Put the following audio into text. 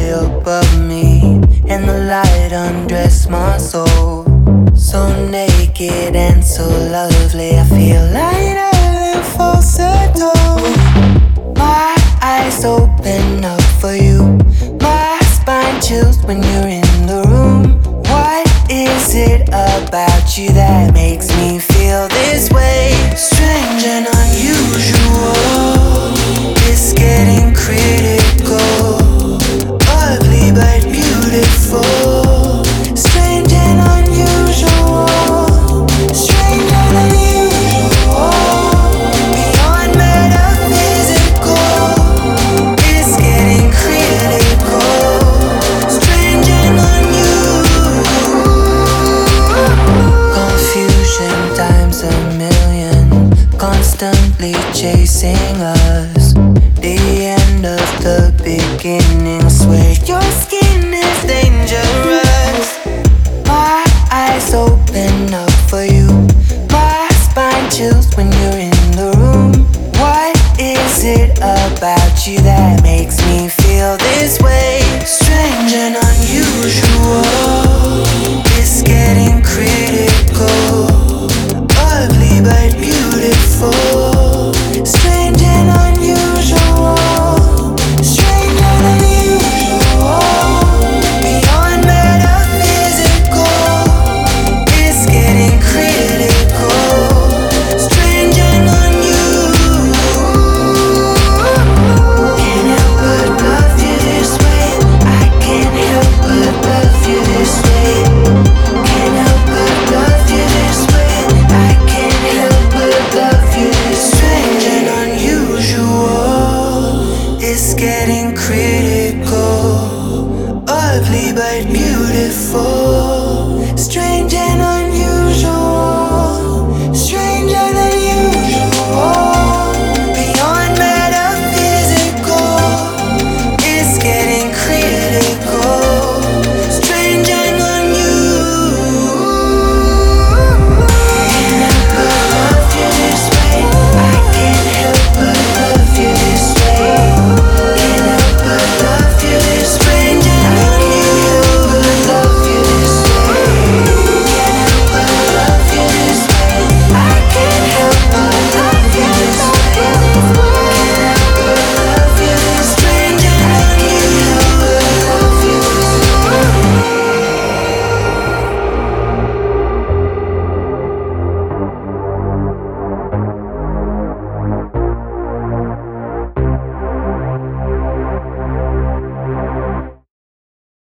high above me, and the light undressed my soul. So naked and so lovely, I feel lighter than falsetto. My eyes open up for you, my spine chills when you're in the room. What is it about you that makes me feel this way? Strange and unusual, it's getting critical. Ugly but beautiful. Strange and unusual, strange and unusual. Beyond metaphysical, it's getting critical. Strange and unusual. Confusion times a million, constantly chasing us. The end of the beginning, swear your skin is dangerous. My eyes open up for you, my spine chills when you're in the room. What is it about you that makes me feel this way? Strange and unusual, it's getting critical. Ugly but beautiful. Strange and unusual, strange and unusual. Beyond metaphysical, it's getting critical. Strange and unusual. Can't help but love you this way. I can't help but love you this way. Can't help but love you this way. I can't help but love you this way. Strange and unusual, it's getting critical. Ugly but beautiful.